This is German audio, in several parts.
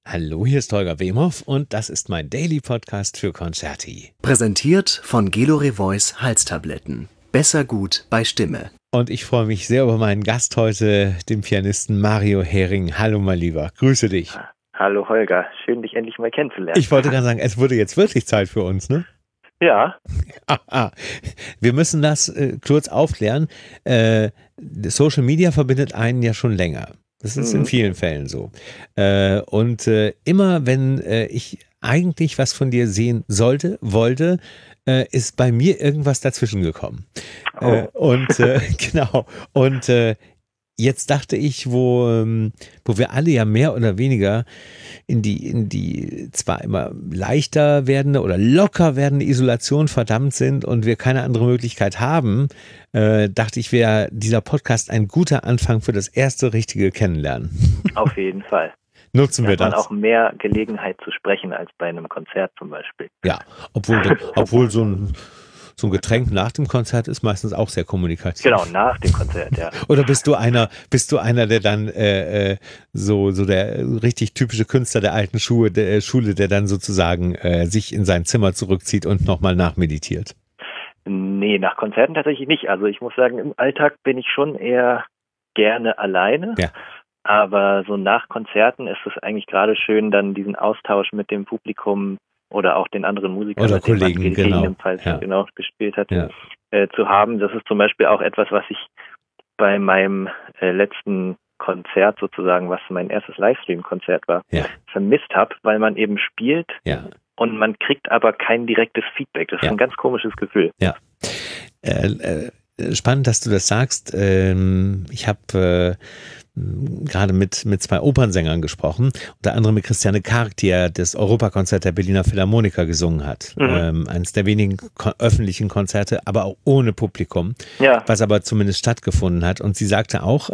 Hallo, hier ist Holger Wemhoff und das ist mein Daily Podcast für Concerti. Präsentiert von Gelore Voice Halstabletten. Besser gut bei Stimme. Und ich freue mich sehr über meinen Gast heute, den Pianisten Mario Hering. Hallo, mein Lieber, grüße dich. Hallo Holger, schön dich endlich mal kennenzulernen. Ich wollte gerade sagen, es wurde jetzt wirklich Zeit für uns, ne? Ja. Wir müssen das kurz aufklären. Social Media verbindet einen ja schon länger. Das ist in vielen Fällen so. Und immer wenn ich eigentlich was von dir sehen wollte, ist bei mir irgendwas dazwischen gekommen. Genau. Und jetzt dachte ich, wo wir alle ja mehr oder weniger in die zwar immer leichter werdende oder locker werdende Isolation verdammt sind und wir keine andere Möglichkeit haben, dachte ich, wäre dieser Podcast ein guter Anfang für das erste richtige Kennenlernen. Auf jeden Fall. Nutzen wir das. Da hat man auch mehr Gelegenheit zu sprechen als bei einem Konzert zum Beispiel. Ja, obwohl so ein Getränk nach dem Konzert ist meistens auch sehr kommunikativ. Genau, nach dem Konzert, ja. Oder bist du einer, der dann so der richtig typische Künstler der alten Schule, der dann sozusagen sich in sein Zimmer zurückzieht und nochmal nachmeditiert? Nee, nach Konzerten tatsächlich nicht. Also ich muss sagen, im Alltag bin ich schon eher gerne alleine. Ja. Aber so nach Konzerten ist es eigentlich gerade schön, dann diesen Austausch mit dem Publikum oder auch den anderen Musikern, oder Kollegen, gegebenenfalls gespielt hat, zu haben. Das ist zum Beispiel auch etwas, was ich bei meinem letzten Konzert sozusagen, was mein erstes Livestream-Konzert war, vermisst habe, weil man eben spielt und man kriegt aber kein direktes Feedback. Das ist ein ganz komisches Gefühl. Ja. Spannend, dass du das sagst. Ich habe gerade mit zwei Opernsängern gesprochen, unter anderem mit Christiane Karg, die ja das Europakonzert der Berliner Philharmoniker gesungen hat. Eines der wenigen öffentlichen Konzerte, aber auch ohne Publikum, was aber zumindest stattgefunden hat. Und sie sagte auch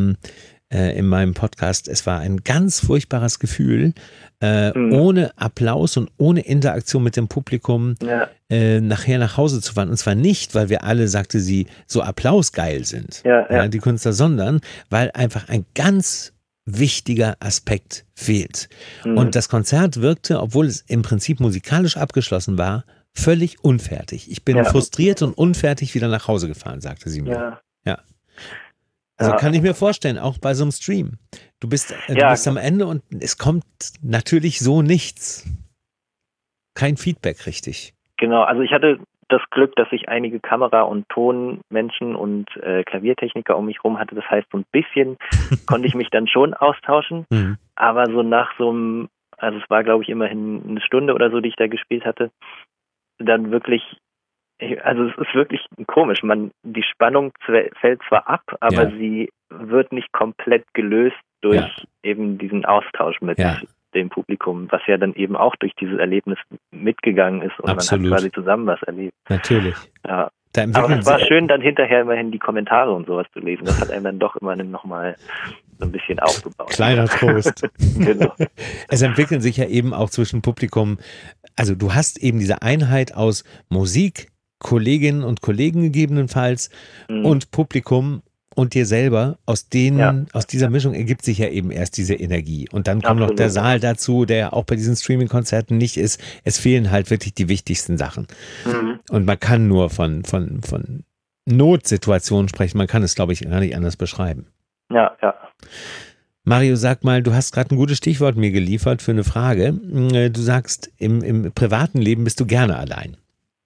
in meinem Podcast, es war ein ganz furchtbares Gefühl, ohne Applaus und ohne Interaktion mit dem Publikum nachher nach Hause zu fahren. Und zwar nicht, weil wir alle, sagte sie, so applausgeil sind, die Künstler, sondern weil einfach ein ganz wichtiger Aspekt fehlt. Und das Konzert wirkte, obwohl es im Prinzip musikalisch abgeschlossen war, völlig unfertig. Ich bin frustriert und unfertig wieder nach Hause gefahren, sagte sie mir. Ja. Also kann ich mir vorstellen, auch bei so einem Stream. Du bist am Ende und es kommt natürlich so nichts. Kein Feedback richtig. Genau, also ich hatte das Glück, dass ich einige Kamera- und Tonmenschen und Klaviertechniker um mich herum hatte. Das heißt, so ein bisschen konnte ich mich dann schon austauschen. Aber so nach so einem, also es war glaube ich immerhin eine Stunde oder so, die ich da gespielt hatte, dann wirklich, also es ist wirklich komisch. Die Spannung fällt zwar ab, aber sie wird nicht komplett gelöst durch eben diesen Austausch mit dem Publikum, was ja dann eben auch durch dieses Erlebnis mitgegangen ist und Absolut. Man hat quasi zusammen was erlebt. Natürlich. Ja. Aber es war schön, dann hinterher immerhin die Kommentare und sowas zu lesen. Das hat einem dann doch immerhin nochmal so ein bisschen aufgebaut. Kleiner Trost. Genau. Es entwickeln sich ja eben auch zwischen Publikum, also du hast eben diese Einheit aus Musik, Kolleginnen und Kollegen gegebenenfalls und Publikum und dir selber. Aus dieser Mischung ergibt sich ja eben erst diese Energie. Und dann kommt noch der Saal dazu, der ja auch bei diesen Streaming-Konzerten nicht ist. Es fehlen halt wirklich die wichtigsten Sachen. Und man kann nur von Notsituationen sprechen. Man kann es, glaube ich, gar nicht anders beschreiben. Ja. Mario, sag mal, du hast gerade ein gutes Stichwort mir geliefert für eine Frage. Du sagst, im privaten Leben bist du gerne allein.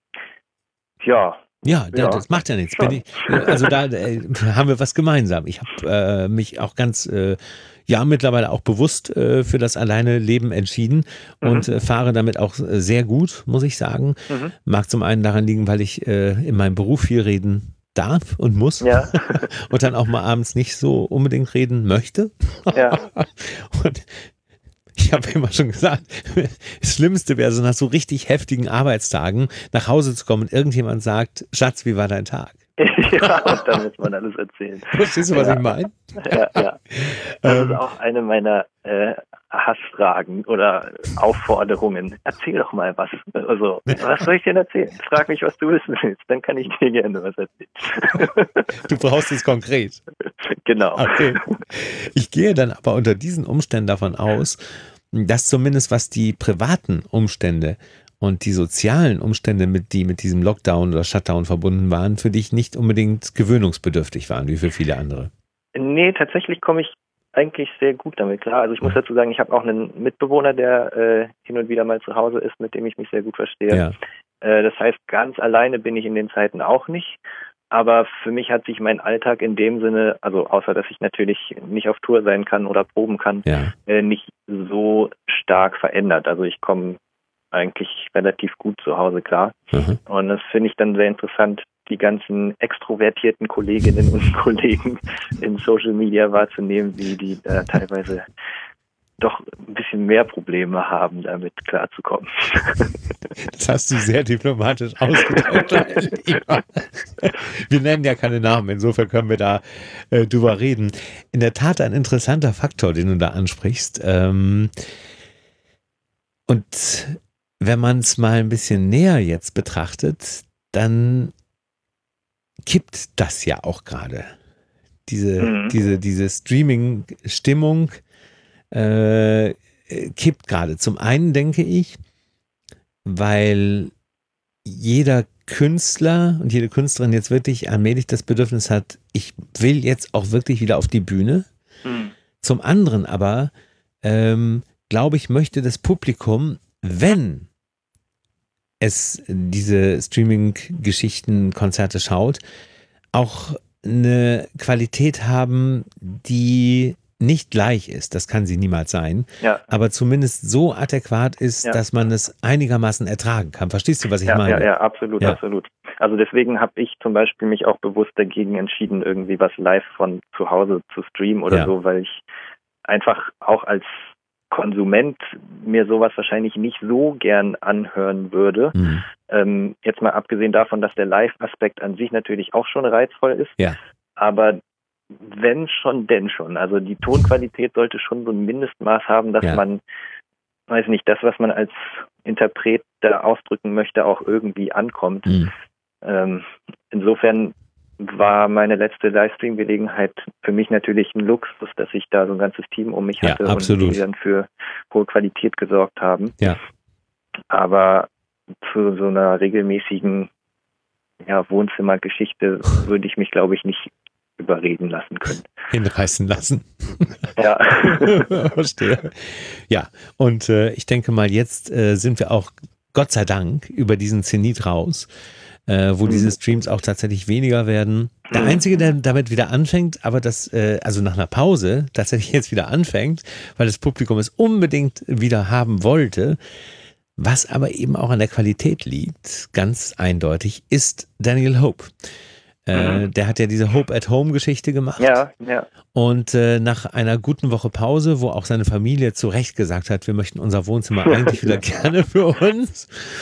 Ja, das macht ja nichts. Also da haben wir was gemeinsam. Ich habe mich auch ganz, mittlerweile auch bewusst für das alleine Leben entschieden und fahre damit auch sehr gut, muss ich sagen. Mag zum einen daran liegen, weil ich in meinem Beruf viel reden darf und muss und dann auch mal abends nicht so unbedingt reden möchte. Und ich habe immer schon gesagt, das Schlimmste wäre so nach so richtig heftigen Arbeitstagen nach Hause zu kommen und irgendjemand sagt, Schatz, wie war dein Tag? Ja, und dann muss man alles erzählen. Verstehst du, was ich meine? Ja. Das ist auch eine meiner Hassfragen oder Aufforderungen. Erzähl doch mal was. Also, was soll ich denn erzählen? Frag mich, was du wissen willst. Dann kann ich dir gerne was erzählen. Du brauchst es konkret. Genau. Okay. Ich gehe dann aber unter diesen Umständen davon aus, dass zumindest was die privaten Umstände und die sozialen Umstände, die mit diesem Lockdown oder Shutdown verbunden waren, für dich nicht unbedingt gewöhnungsbedürftig waren, wie für viele andere. Nee, tatsächlich komme ich eigentlich sehr gut damit klar. Also ich muss dazu sagen, ich habe auch einen Mitbewohner, der hin und wieder mal zu Hause ist, mit dem ich mich sehr gut verstehe. Ja. Das heißt, ganz alleine bin ich in den Zeiten auch nicht. Aber für mich hat sich mein Alltag in dem Sinne, also außer dass ich natürlich nicht auf Tour sein kann oder proben kann, nicht so stark verändert. Also ich komme eigentlich relativ gut zu Hause klar. Mhm. Und das finde ich dann sehr interessant, die ganzen extrovertierten Kolleginnen und Kollegen in Social Media wahrzunehmen, wie die teilweise doch ein bisschen mehr Probleme haben, damit klarzukommen. Das hast du sehr diplomatisch ausgedrückt. Wir nennen ja keine Namen, insofern können wir da drüber reden. In der Tat ein interessanter Faktor, den du da ansprichst. Und wenn man es mal ein bisschen näher jetzt betrachtet, dann kippt das ja auch gerade. Diese Streaming-Stimmung kippt gerade. Zum einen denke ich, weil jeder Künstler und jede Künstlerin jetzt wirklich allmählich das Bedürfnis hat, ich will jetzt auch wirklich wieder auf die Bühne. Mhm. Zum anderen aber, glaube ich, möchte das Publikum, wenn es diese Streaming-Geschichten, Konzerte schaut, auch eine Qualität haben, die nicht gleich ist, das kann sie niemals sein, aber zumindest so adäquat ist, dass man es einigermaßen ertragen kann. Verstehst du, was ich meine? Ja, absolut, absolut. Also deswegen habe ich zum Beispiel mich auch bewusst dagegen entschieden, irgendwie was live von zu Hause zu streamen oder so, weil ich einfach auch als Konsument mir sowas wahrscheinlich nicht so gern anhören würde. Mhm. Jetzt mal abgesehen davon, dass der Live-Aspekt an sich natürlich auch schon reizvoll ist, aber wenn schon, denn schon. Also die Tonqualität sollte schon so ein Mindestmaß haben, dass man, weiß nicht, das, was man als Interpret da ausdrücken möchte, auch irgendwie ankommt. Mhm. Insofern war meine letzte Livestream-Gelegenheit für mich natürlich ein Luxus, dass ich da so ein ganzes Team um mich hatte und die dann für hohe Qualität gesorgt haben. Ja. Aber zu so einer regelmäßigen Wohnzimmergeschichte würde ich mich, glaube ich, nicht überreden lassen können. Hinreißen lassen. Ja. Verstehe. Ja, und ich denke mal, jetzt sind wir auch, Gott sei Dank, über diesen Zenit raus, wo diese Streams auch tatsächlich weniger werden. Der Einzige, der damit wieder anfängt, aber das, also nach einer Pause tatsächlich jetzt wieder anfängt, weil das Publikum es unbedingt wieder haben wollte, was aber eben auch an der Qualität liegt, ganz eindeutig, ist Daniel Hope. Der hat ja diese Hope-at-Home-Geschichte gemacht. Ja. Und nach einer guten Woche Pause, wo auch seine Familie zu Recht gesagt hat, wir möchten unser Wohnzimmer eigentlich wieder gerne für uns,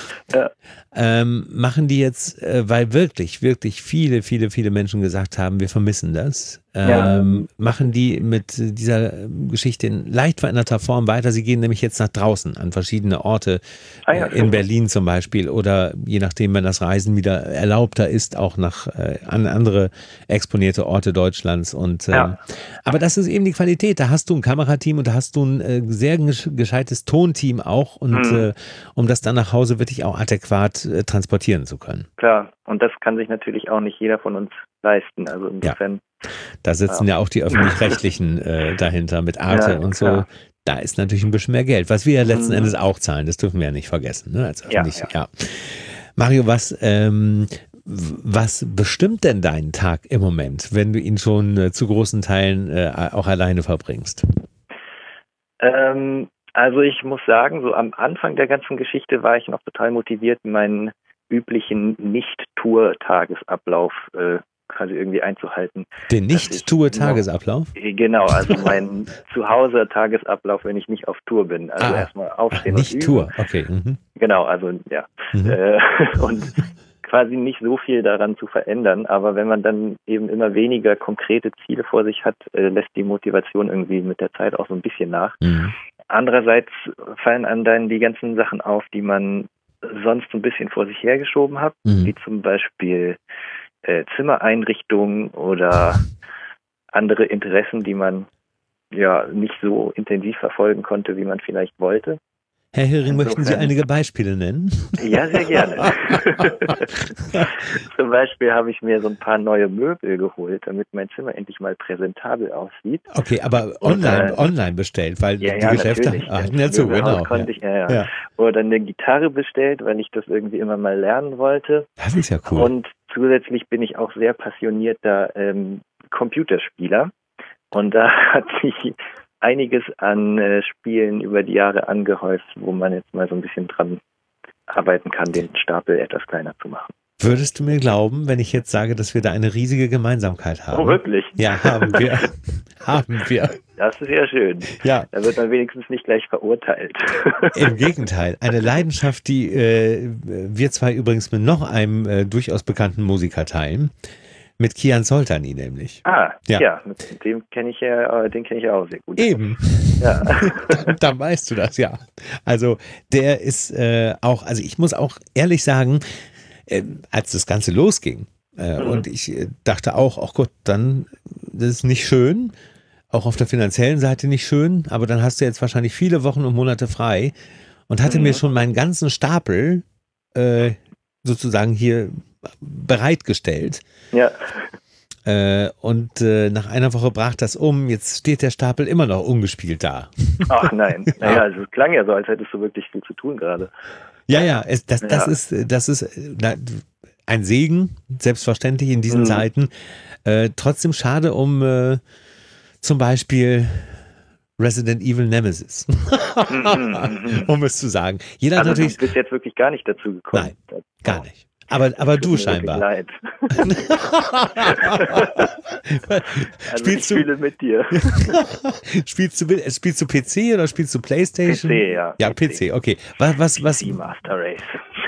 machen die jetzt, weil wirklich, wirklich viele, viele, viele Menschen gesagt haben, wir vermissen das, machen die mit dieser Geschichte in leicht veränderter Form weiter. Sie gehen nämlich jetzt nach draußen an verschiedene Orte, in Berlin zum Beispiel, oder je nachdem, wenn das Reisen wieder erlaubter ist, auch nach an andere exponierte Orte Deutschlands. Und aber das ist eben die Qualität. Da hast du ein Kamerateam und da hast du ein sehr gescheites Tonteam auch, und um das dann nach Hause wirklich auch adäquat transportieren zu können. Klar, und das kann sich natürlich auch nicht jeder von uns leisten. Also insofern. Da sitzen ja auch die Öffentlich-Rechtlichen dahinter mit Arte und so. Klar. Da ist natürlich ein bisschen mehr Geld, was wir ja letzten Endes auch zahlen. Das dürfen wir ja nicht vergessen. Ne? Als Mario, was bestimmt denn deinen Tag im Moment, wenn du ihn schon zu großen Teilen auch alleine verbringst? Also ich muss sagen, so am Anfang der ganzen Geschichte war ich noch total motiviert, meinen üblichen Nicht-Tour-Tagesablauf quasi irgendwie einzuhalten. Den Nicht-Tour-Tagesablauf? Genau, also mein Zuhause-Tagesablauf, wenn ich nicht auf Tour bin. Also erstmal aufstehen und üben. Nicht Tour, okay. Mhm. Genau, also und quasi nicht so viel daran zu verändern, aber wenn man dann eben immer weniger konkrete Ziele vor sich hat, lässt die Motivation irgendwie mit der Zeit auch so ein bisschen nach. Mhm. Andererseits fallen einem dann die ganzen Sachen auf, die man sonst so ein bisschen vor sich hergeschoben hat, wie zum Beispiel Zimmereinrichtungen oder andere Interessen, die man nicht so intensiv verfolgen konnte, wie man vielleicht wollte. Herr Hering, möchten Sie einige Beispiele nennen? Ja, sehr gerne. Zum Beispiel habe ich mir so ein paar neue Möbel geholt, damit mein Zimmer endlich mal präsentabel aussieht. Okay, aber online bestellt, weil die Geschäfte hatten ja zu, genau. Ja. Oder eine Gitarre bestellt, weil ich das irgendwie immer mal lernen wollte. Das ist ja cool. Und zusätzlich bin ich auch sehr passionierter Computerspieler. Und da hat sich einiges an Spielen über die Jahre angehäuft, wo man jetzt mal so ein bisschen dran arbeiten kann, den Stapel etwas kleiner zu machen. Würdest du mir glauben, wenn ich jetzt sage, dass wir da eine riesige Gemeinsamkeit haben? Oh, wirklich? Ja, haben wir. Haben wir. Das ist ja schön. Ja. Da wird man wenigstens nicht gleich verurteilt. Im Gegenteil. Eine Leidenschaft, die wir zwei übrigens mit noch einem durchaus bekannten Musiker teilen. Mit Kian Soltani nämlich. Ja, mit dem kenne ich den kenne ich auch sehr gut. Eben. Ja. Dann weißt du das, ja. Also der ist auch, also ich muss auch ehrlich sagen, als das Ganze losging und ich dachte auch, ach Gott, dann, das ist nicht schön, auch auf der finanziellen Seite nicht schön, aber dann hast du jetzt wahrscheinlich viele Wochen und Monate frei und hatte mir schon meinen ganzen Stapel sozusagen hier bereitgestellt. Ja. Und nach einer Woche brach das um. Jetzt steht der Stapel immer noch ungespielt da. Ach nein. Naja, also es klang ja so, als hättest du wirklich viel zu tun gerade. Ja, das ist ein Segen, selbstverständlich in diesen Zeiten. Trotzdem schade um zum Beispiel Resident Evil Nemesis. Um es zu sagen. Jeder also natürlich. Du bist jetzt wirklich gar nicht dazu gekommen. Nein, gar nicht. Aber du scheinbar. Leid. Spielst ich fühle mit dir. Spielst du PC oder spielst du PlayStation? PC, ja. Ja, PC, okay. Was PC Master Race.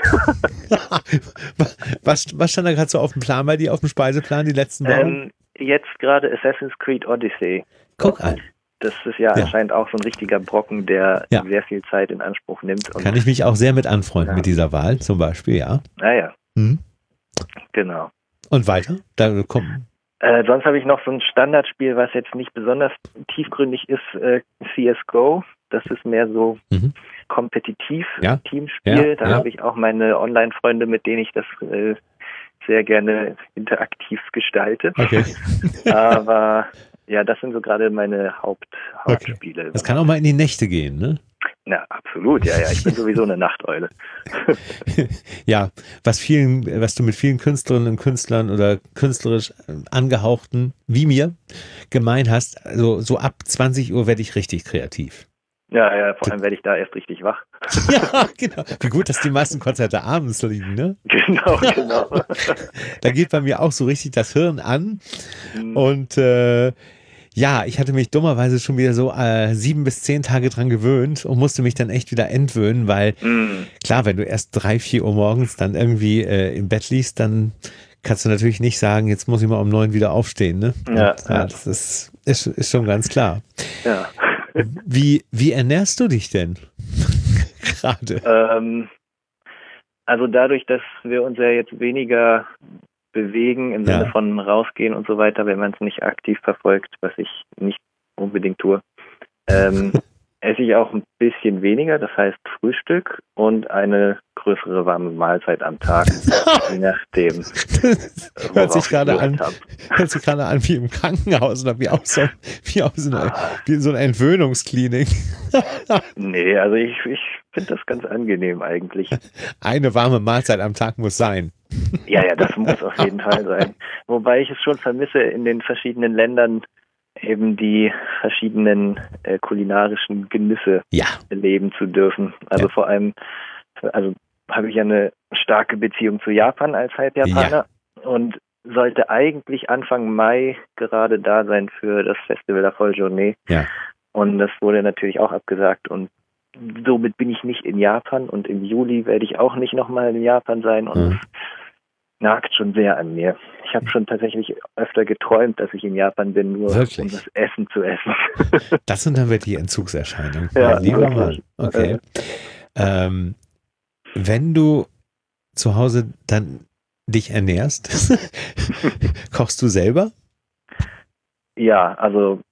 was stand da gerade so auf dem Plan bei dir, auf dem Speiseplan die letzten Wochen? Jetzt gerade Assassin's Creed Odyssey. Guck an. Das ist ja anscheinend auch so ein richtiger Brocken, der sehr viel Zeit in Anspruch nimmt. Und kann ich mich auch sehr mit anfreunden mit dieser Wahl, zum Beispiel, ja. Ja. Genau. Und weiter? Da kommen. Sonst habe ich noch so ein Standardspiel, was jetzt nicht besonders tiefgründig ist, CSGO. Das ist mehr so kompetitiv Teamspiel. Da habe ich auch meine Online-Freunde, mit denen ich das sehr gerne interaktiv gestalte. Okay. Aber ja, das sind so gerade meine Hauptspiele. Okay. Das kann auch mal in die Nächte gehen, ne? Na, absolut, ja. Ich bin sowieso eine Nachteule. Ja, was du mit vielen Künstlerinnen und Künstlern oder künstlerisch angehauchten, wie mir, gemein hast, also so ab 20 Uhr werde ich richtig kreativ. Ja, vor allem werde ich da erst richtig wach. Ja, genau. Wie gut, dass die meisten Konzerte abends liegen, ne? Genau. Da geht bei mir auch so richtig das Hirn an. Und ja, ich hatte mich dummerweise schon wieder so 7 bis 10 Tage dran gewöhnt und musste mich dann echt wieder entwöhnen, weil klar, wenn du erst 3, 4 Uhr morgens dann irgendwie im Bett liegst, dann kannst du natürlich nicht sagen, jetzt muss ich mal um 9 wieder aufstehen, ne? Ja, das ist schon ganz klar. Ja. Wie ernährst du dich denn gerade? Also dadurch, dass wir uns ja jetzt weniger bewegen, im Sinne von rausgehen und so weiter, wenn man es nicht aktiv verfolgt, was ich nicht unbedingt tue, esse ich auch ein bisschen weniger, das heißt Frühstück und eine größere warme Mahlzeit am Tag, je nachdem. Hört sich gerade an wie im Krankenhaus oder wie in so einer Entwöhnungsklinik. Nee, also ich finde das ganz angenehm eigentlich. Eine warme Mahlzeit am Tag muss sein. Ja, das muss auf jeden Fall sein. Wobei ich es schon vermisse, in den verschiedenen Ländern eben die verschiedenen kulinarischen Genüsse erleben zu dürfen. Also vor allem, habe ich ja eine starke Beziehung zu Japan als Halbjapaner und sollte eigentlich Anfang Mai gerade da sein für das Festival La Folle Journée. Ja. Und das wurde natürlich auch abgesagt und somit bin ich nicht in Japan und im Juli werde ich auch nicht nochmal in Japan sein und das nagt schon sehr an mir. Ich habe schon tatsächlich öfter geträumt, dass ich in Japan bin, nur um das Essen zu essen. Das sind dann wirklich Entzugserscheinungen. Ja, lieber Mann. Okay. Wenn du zu Hause dann dich ernährst, kochst du selber? Ja, also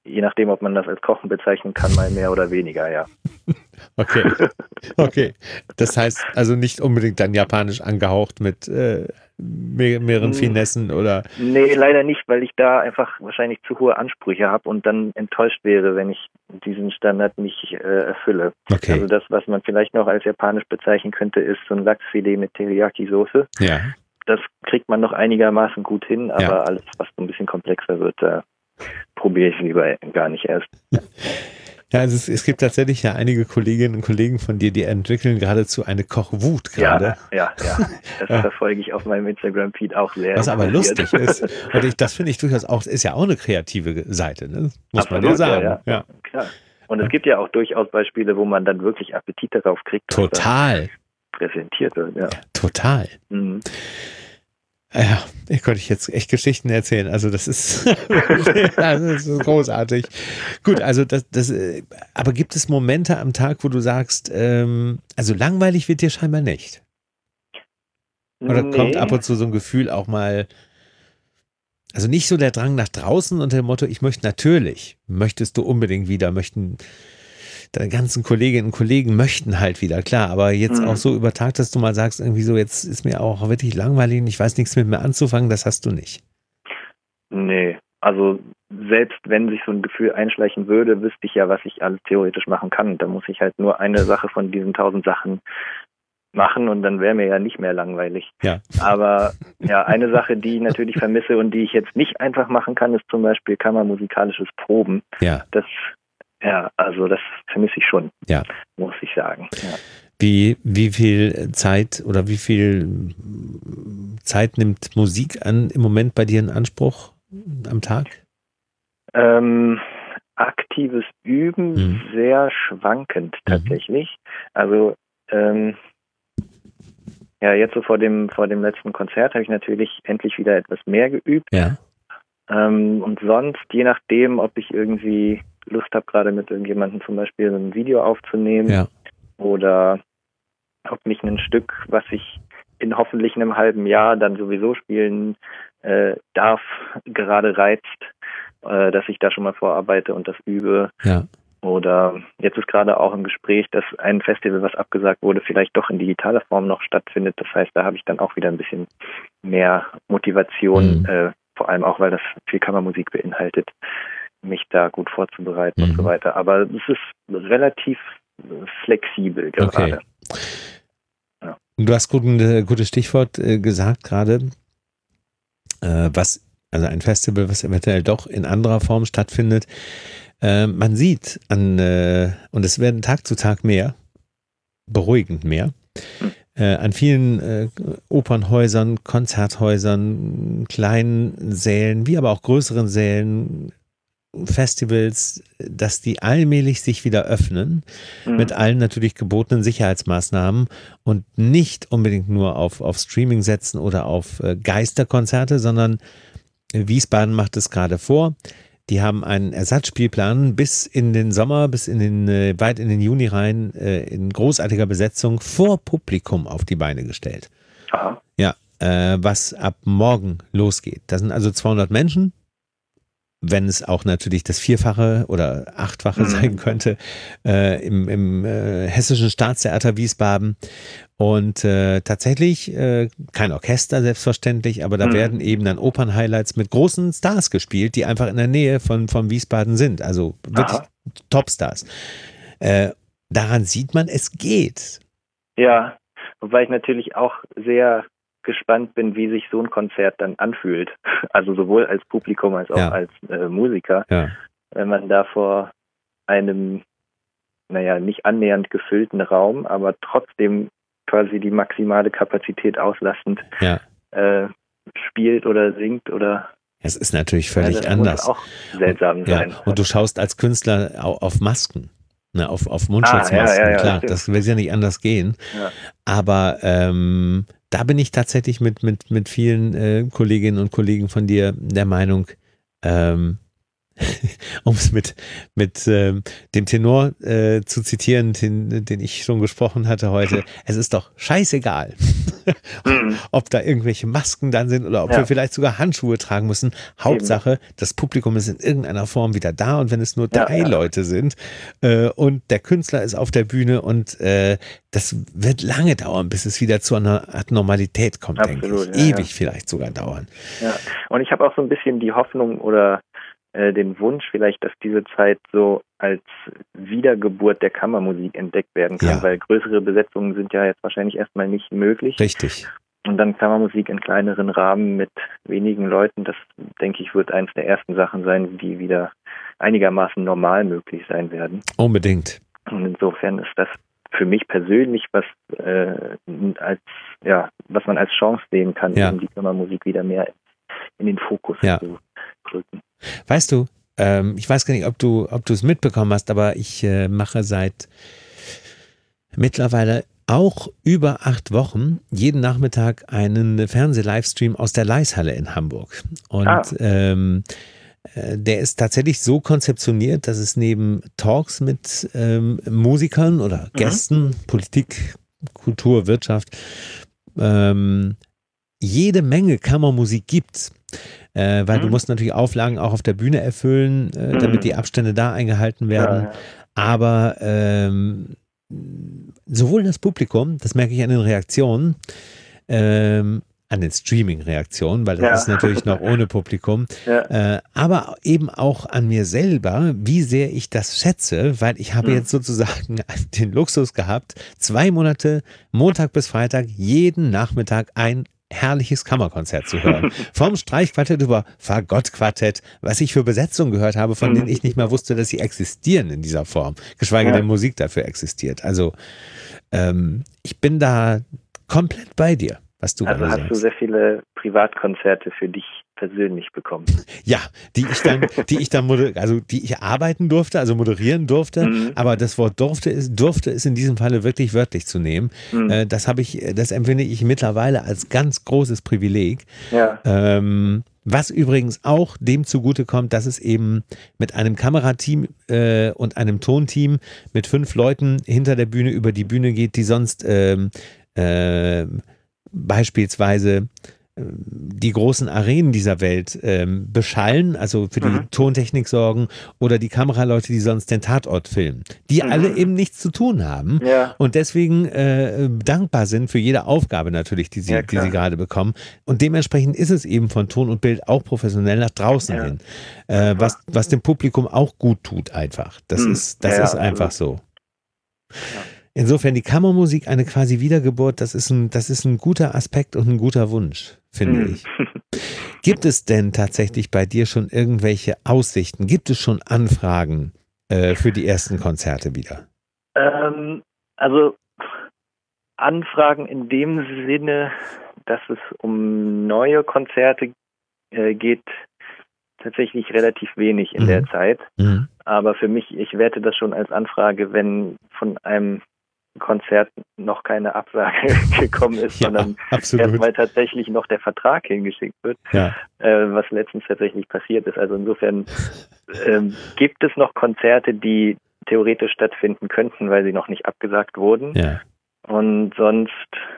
je nachdem, ob man das als Kochen bezeichnen kann, mal mehr oder weniger, ja. Okay. Das heißt also nicht unbedingt dann japanisch angehaucht mit mehreren Finessen oder? Nee, leider nicht, weil ich da einfach wahrscheinlich zu hohe Ansprüche habe und dann enttäuscht wäre, wenn ich diesen Standard nicht erfülle. Okay. Also das, was man vielleicht noch als japanisch bezeichnen könnte, ist so ein Lachsfilet mit Teriyaki-Soße. Ja. Das kriegt man noch einigermaßen gut hin, aber alles, was so ein bisschen komplexer wird, da probiere ich lieber gar nicht erst. Ja, also es gibt tatsächlich ja einige Kolleginnen und Kollegen von dir, die entwickeln geradezu eine Kochwut gerade. Ja. Das verfolge ich auf meinem Instagram-Feed auch sehr. Was aber lustig ist. Und das finde ich durchaus auch, ist ja auch eine kreative Seite, ne? Muss man ja sagen. Ja, klar. Und es gibt ja auch durchaus Beispiele, wo man dann wirklich Appetit darauf kriegt. Total. Präsentiert wird, ja. Total. Mhm. Ja, ich könnte jetzt echt Geschichten erzählen. Also das ist, das ist großartig. Gut, also aber gibt es Momente am Tag, wo du sagst, also langweilig wird dir scheinbar nicht? Oder kommt ab und zu so ein Gefühl auch mal, also nicht so der Drang nach draußen unter dem Motto, möchtest du unbedingt wieder, deine ganzen Kolleginnen und Kollegen möchten halt wieder, klar, aber jetzt auch so über Tag, dass du mal sagst, irgendwie so, jetzt ist mir auch wirklich langweilig und ich weiß nichts mit mir anzufangen, das hast du nicht. Nee, also selbst wenn sich so ein Gefühl einschleichen würde, wüsste ich ja, was ich alles theoretisch machen kann. Da muss ich halt nur eine Sache von diesen 1000 Sachen machen und dann wäre mir ja nicht mehr langweilig. Ja. Aber ja, eine Sache, die ich natürlich vermisse und die ich jetzt nicht einfach machen kann, ist zum Beispiel kammermusikalisches Proben. Ja. Also das vermisse ich schon, ja, muss ich sagen. Ja. Wie viel Zeit oder wie viel Zeit nimmt Musik im Moment bei dir in Anspruch am Tag? Aktives Üben sehr schwankend tatsächlich. Also jetzt so vor dem letzten Konzert habe ich natürlich endlich wieder etwas mehr geübt. Ja. Und sonst, je nachdem, ob ich irgendwie Lust habe, gerade mit irgendjemandem zum Beispiel ein Video aufzunehmen oder ob mich ein Stück, was ich in hoffentlich einem halben Jahr dann sowieso spielen darf, gerade reizt, dass ich da schon mal vorarbeite und das übe. Ja. Oder jetzt ist gerade auch im Gespräch, dass ein Festival, was abgesagt wurde, vielleicht doch in digitaler Form noch stattfindet. Das heißt, da habe ich dann auch wieder ein bisschen mehr Motivation, vor allem auch, weil das viel Kammermusik beinhaltet, mich da gut vorzubereiten und so weiter. Aber es ist relativ flexibel gerade. Okay. Ja. Du hast ein gutes Stichwort gesagt gerade, also ein Festival, was eventuell doch in anderer Form stattfindet. Man sieht und es werden Tag zu Tag mehr, beruhigend mehr, an vielen Opernhäusern, Konzerthäusern, kleinen Sälen, wie aber auch größeren Sälen, Festivals, dass die allmählich sich wieder öffnen, mit allen natürlich gebotenen Sicherheitsmaßnahmen und nicht unbedingt nur auf Streaming setzen oder auf Geisterkonzerte, sondern Wiesbaden macht es gerade vor. Die haben einen Ersatzspielplan bis in den Sommer, weit in den Juni rein, in großartiger Besetzung vor Publikum auf die Beine gestellt. Aha. Ja, was ab morgen losgeht. Das sind also 200 Menschen, wenn es auch natürlich das Vierfache oder Achtfache sein könnte, im Hessischen Staatstheater Wiesbaden. Und tatsächlich kein Orchester selbstverständlich, aber da werden eben dann Opern-Highlights mit großen Stars gespielt, die einfach in der Nähe von Wiesbaden sind. Also wirklich Topstars. Daran sieht man, es geht. Ja, wobei ich natürlich auch sehr gespannt bin, wie sich so ein Konzert dann anfühlt. Also sowohl als Publikum als auch als Musiker. Ja. Wenn man da vor einem, nicht annähernd gefüllten Raum, aber trotzdem quasi die maximale Kapazität auslastend spielt oder singt oder. Es ist natürlich völlig anders. Das muss auch seltsam sein. Und du schaust als Künstler auf Masken. Auf Mundschutzmasken, klar, das wird ja nicht anders gehen. Ja. Aber da bin ich tatsächlich mit vielen Kolleginnen und Kollegen von dir der Meinung, um es mit dem Tenor zu zitieren, den ich schon gesprochen hatte heute, es ist doch scheißegal, ob da irgendwelche Masken dann sind oder ob wir vielleicht sogar Handschuhe tragen müssen. Hauptsache, das Publikum ist in irgendeiner Form wieder da, und wenn es nur 3 Leute sind und der Künstler ist auf der Bühne, und das wird lange dauern, bis es wieder zu einer Art Normalität kommt, Absolut, denke ich. Ewig vielleicht sogar dauern. Ja, und ich habe auch so ein bisschen die Hoffnung oder den Wunsch vielleicht, dass diese Zeit so als Wiedergeburt der Kammermusik entdeckt werden kann, weil größere Besetzungen sind ja jetzt wahrscheinlich erstmal nicht möglich. Richtig. Und dann Kammermusik in kleineren Rahmen mit wenigen Leuten, das, denke ich, wird eins der ersten Sachen sein, die wieder einigermaßen normal möglich sein werden. Unbedingt. Und insofern ist das für mich persönlich was man als Chance sehen kann, um die Kammermusik wieder mehr in den Fokus zu rücken. Weißt du, ich weiß gar nicht, ob du es mitbekommen hast, aber ich mache seit mittlerweile auch über 8 Wochen jeden Nachmittag einen Fernseh-Livestream aus der Leishalle in Hamburg. Und der ist tatsächlich so konzeptioniert, dass es neben Talks mit Musikern oder Gästen, Politik, Kultur, Wirtschaft, jede Menge Kammermusik gibt. Weil du musst natürlich Auflagen auch auf der Bühne erfüllen, damit die Abstände da eingehalten werden. Aber sowohl das Publikum, das merke ich an den Reaktionen, an den Streaming-Reaktionen, weil das ist natürlich noch ohne Publikum, aber eben auch an mir selber, wie sehr ich das schätze, weil ich habe jetzt sozusagen den Luxus gehabt, 2 Monate, Montag bis Freitag, jeden Nachmittag ein herrliches Kammerkonzert zu hören. Vom Streichquartett über Fagottquartett, was ich für Besetzungen gehört habe, von denen ich nicht mal wusste, dass sie existieren in dieser Form, geschweige denn Musik dafür existiert. Also ich bin da komplett bei dir, was du gerade sagst. Also hast du sehr viele Privatkonzerte für dich persönlich bekommen? Ja, die ich arbeiten durfte, also moderieren durfte, aber das Wort durfte es in diesem Falle wirklich wörtlich zu nehmen. Das empfinde ich mittlerweile als ganz großes Privileg. Was übrigens auch dem zugutekommt, dass es eben mit einem Kamerateam und einem Tonteam mit 5 Leuten hinter der Bühne über die Bühne geht, die sonst beispielsweise die großen Arenen dieser Welt beschallen, also für die Tontechnik sorgen, oder die Kameraleute, die sonst den Tatort filmen, die alle eben nichts zu tun haben und deswegen dankbar sind für jede Aufgabe natürlich, die sie gerade bekommen. Und dementsprechend ist es eben von Ton und Bild auch professionell nach draußen hin, was dem Publikum auch gut tut einfach. Das ist einfach so. Insofern die Kammermusik eine quasi Wiedergeburt, das ist ein guter Aspekt und ein guter Wunsch, finde ich. Gibt es denn tatsächlich bei dir schon irgendwelche Aussichten? Gibt es schon Anfragen für die ersten Konzerte wieder? Also Anfragen in dem Sinne, dass es um neue Konzerte geht, tatsächlich relativ wenig in der Zeit. Aber für mich, ich werte das schon als Anfrage, wenn von einem Konzert noch keine Absage gekommen ist, sondern erstmal tatsächlich noch der Vertrag hingeschickt wird, was letztens tatsächlich passiert ist. Also insofern gibt es noch Konzerte, die theoretisch stattfinden könnten, weil sie noch nicht abgesagt wurden. Und sonst,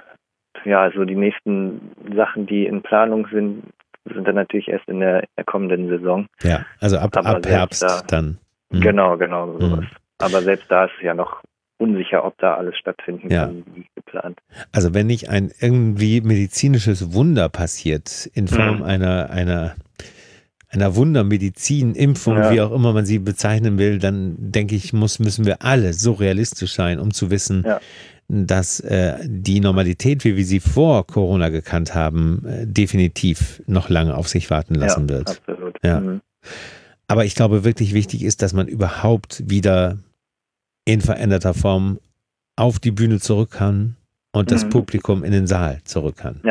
so die nächsten Sachen, die in Planung sind dann natürlich erst in der kommenden Saison. Ja, also ab Herbst dann. Genau, sowas. Aber selbst da ist es ja noch unsicher, ob da alles stattfinden kann, wie geplant. Also wenn nicht ein irgendwie medizinisches Wunder passiert, in Form einer Wundermedizin, Impfung, wie auch immer man sie bezeichnen will, dann denke ich, müssen wir alle so realistisch sein, um zu wissen, dass die Normalität, wie wir sie vor Corona gekannt haben, definitiv noch lange auf sich warten lassen wird. Absolut. Aber ich glaube, wirklich wichtig ist, dass man überhaupt wieder in veränderter Form auf die Bühne zurück kann und das Publikum in den Saal zurück kann.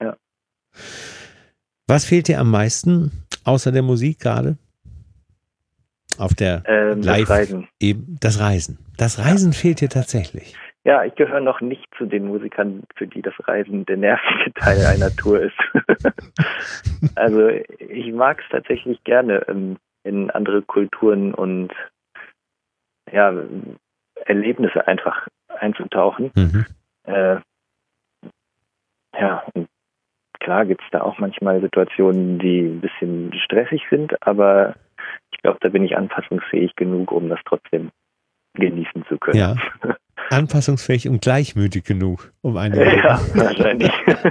Was fehlt dir am meisten, außer der Musik gerade? Auf der Live- Das Reisen. Das Reisen fehlt dir tatsächlich. Ja, ich gehöre noch nicht zu den Musikern, für die das Reisen der nervige Teil einer Tour ist. Also ich mag es tatsächlich gerne, in andere Kulturen und ja, Erlebnisse einfach einzutauchen. Ja, und klar gibt es da auch manchmal Situationen, die ein bisschen stressig sind, aber ich glaube, da bin ich anpassungsfähig genug, um das trotzdem genießen zu können. Ja, anpassungsfähig und gleichmütig genug, um eine. Ja, wahrscheinlich.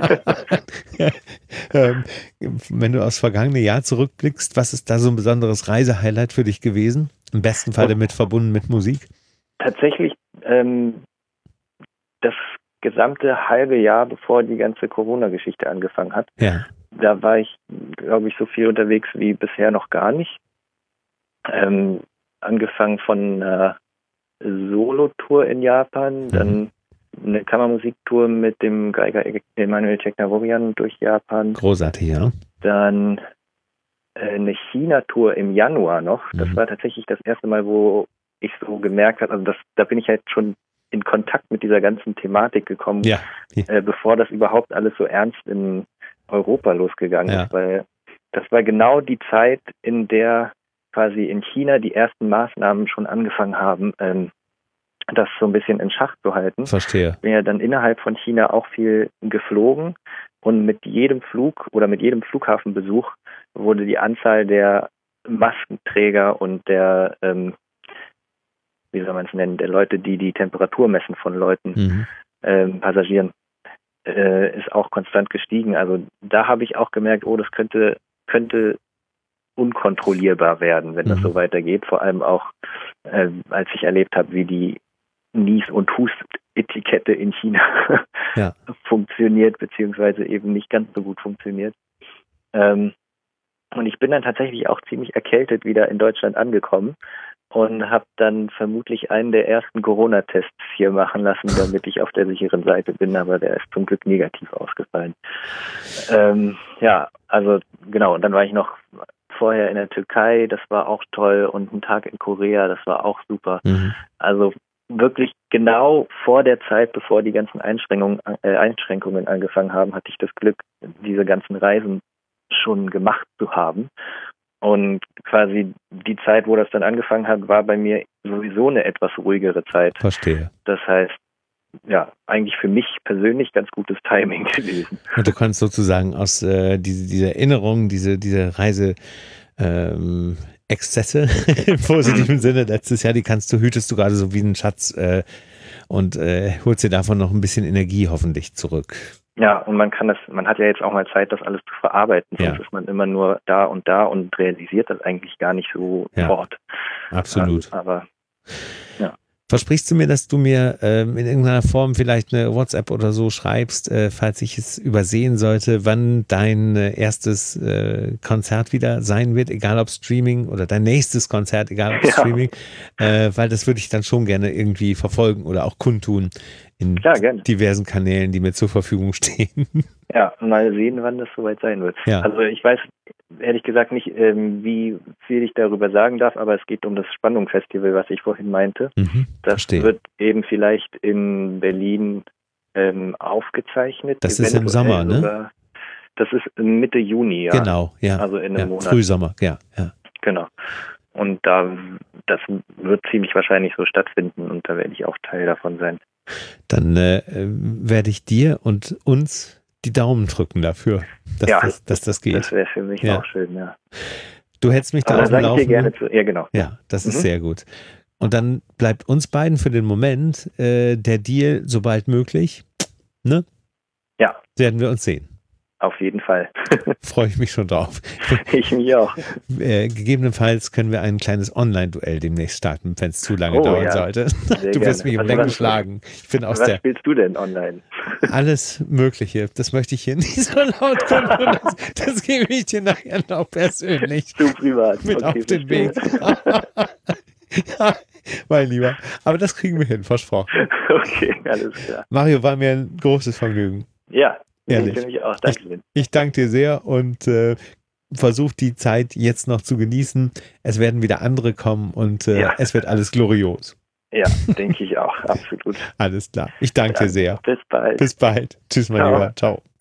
Wenn du aufs vergangene Jahr zurückblickst, was ist da so ein besonderes Reisehighlight für dich gewesen? Im besten Fall damit verbunden mit Musik? Tatsächlich das gesamte halbe Jahr, bevor die ganze Corona-Geschichte angefangen hat. Ja. Da war ich, glaube ich, so viel unterwegs wie bisher noch gar nicht. Angefangen von einer Solo-Tour in Japan, dann eine Kammermusiktour mit dem Geiger Emanuel Ceknavorian durch Japan. Großartig, ja. Dann eine China-Tour im Januar noch. Das war tatsächlich das erste Mal, wo ich so gemerkt habe, also da bin ich halt schon in Kontakt mit dieser ganzen Thematik gekommen, bevor das überhaupt alles so ernst in Europa losgegangen ist, weil das war genau die Zeit, in der quasi in China die ersten Maßnahmen schon angefangen haben, das so ein bisschen in Schach zu halten. Verstehe. Bin ja dann innerhalb von China auch viel geflogen und mit jedem Flug oder mit jedem Flughafenbesuch wurde die Anzahl der Maskenträger und der wie soll man es nennen, der Leute, die die Temperatur messen von Leuten, Passagieren, ist auch konstant gestiegen. Also da habe ich auch gemerkt, das könnte unkontrollierbar werden, wenn das so weitergeht. Vor allem auch, als ich erlebt habe, wie die Nies- und Hust-Etikette in China funktioniert, beziehungsweise eben nicht ganz so gut funktioniert. Und ich bin dann tatsächlich auch ziemlich erkältet wieder in Deutschland angekommen und habe dann vermutlich einen der ersten Corona-Tests hier machen lassen, damit ich auf der sicheren Seite bin, aber der ist zum Glück negativ ausgefallen. Also genau, und dann war ich noch vorher in der Türkei, das war auch toll, und einen Tag in Korea, das war auch super. Also wirklich genau vor der Zeit, bevor die ganzen Einschränkungen angefangen haben, hatte ich das Glück, diese ganzen Reisen schon gemacht zu haben. Und quasi die Zeit, wo das dann angefangen hat, war bei mir sowieso eine etwas ruhigere Zeit. Verstehe. Das heißt, ja, eigentlich für mich persönlich ganz gutes Timing gewesen. Und du kannst sozusagen aus dieser Erinnerung, diese Reise Exzesse im positiven Sinne letztes Jahr, hütest du gerade so wie einen Schatz und holst dir davon noch ein bisschen Energie hoffentlich zurück. Ja, und man hat ja jetzt auch mal Zeit, das alles zu verarbeiten, sonst ist man immer nur da und realisiert das eigentlich gar nicht so fort. Absolut. Aber ja. Versprichst du mir, dass du mir in irgendeiner Form vielleicht eine WhatsApp oder so schreibst, falls ich es übersehen sollte, wann dein erstes Konzert wieder sein wird, egal ob Streaming, oder dein nächstes Konzert, egal ob Streaming, weil das würde ich dann schon gerne irgendwie verfolgen oder auch kundtun in diversen Kanälen, die mir zur Verfügung stehen. Ja, mal sehen, wann das soweit sein wird. Ja. Also ich weiß ehrlich gesagt nicht, wie viel ich darüber sagen darf, aber es geht um das Spannungsfestival, was ich vorhin meinte. Das wird eben vielleicht in Berlin aufgezeichlich. Das ist im Sommer, ne? Das ist Mitte Juni, ja. Genau, ja. Also in einem Monat. Frühsommer, ja. Genau. Und das wird ziemlich wahrscheinlich so stattfinden und da werde ich auch Teil davon sein. Dann werde ich dir und uns die Daumen drücken dafür, dass das geht. Das wäre für mich auch schön, ja. Du hältst mich da auf dem Laufenden. Gerne zu. Ja, genau. Ja, das ist sehr gut. Und dann bleibt uns beiden für den Moment der Deal so bald möglich, ne? Ja. Werden wir uns sehen. Auf jeden Fall. Freue ich mich schon drauf. Ich mich auch. Gegebenenfalls können wir ein kleines Online-Duell demnächst starten, wenn es zu lange dauern sollte. Du wirst mich im Lenken schlagen. Was spielst du denn online? Alles Mögliche. Das möchte ich hier nicht so laut können. Das gebe ich dir nachher noch persönlich. Du privat. Mit auf den Weg. Ja, mein Lieber. Aber das kriegen wir hin, versprochen. Okay, alles klar. Mario, war mir ein großes Vergnügen. Ja. Ehrlich. Ich danke dir sehr und versuch die Zeit jetzt noch zu genießen. Es werden wieder andere kommen und es wird alles glorios. Ja, denke ich auch, absolut. Alles klar. Ich danke dir sehr. Bis bald. Bis bald. Tschüss, mein Lieber. Ciao.